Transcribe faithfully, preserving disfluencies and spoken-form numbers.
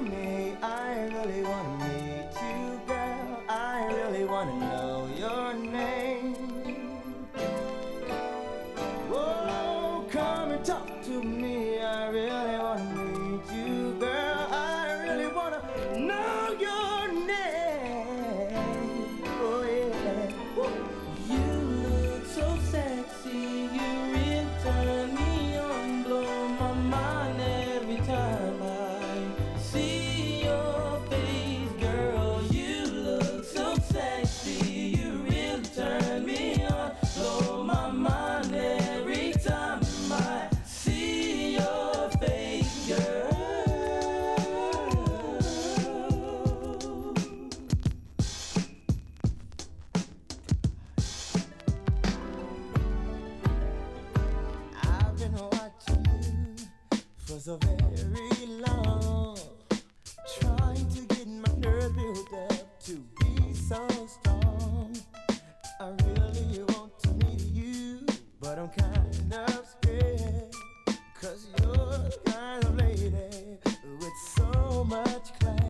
me. I really wanna meet you, girl. I really wanna know your name. Oh, come and talk to me. I really wanna meet you, girl. I really wanna know your name. Oh yeah. Woo. You look so sexy. You really turn me on, blow my mind every time I see your face, girl. You look so sexy. You really turn me on, blow my mind every time I see your face, girl. I've been watching you for so very long, trying to get my nerve built up to be so strong.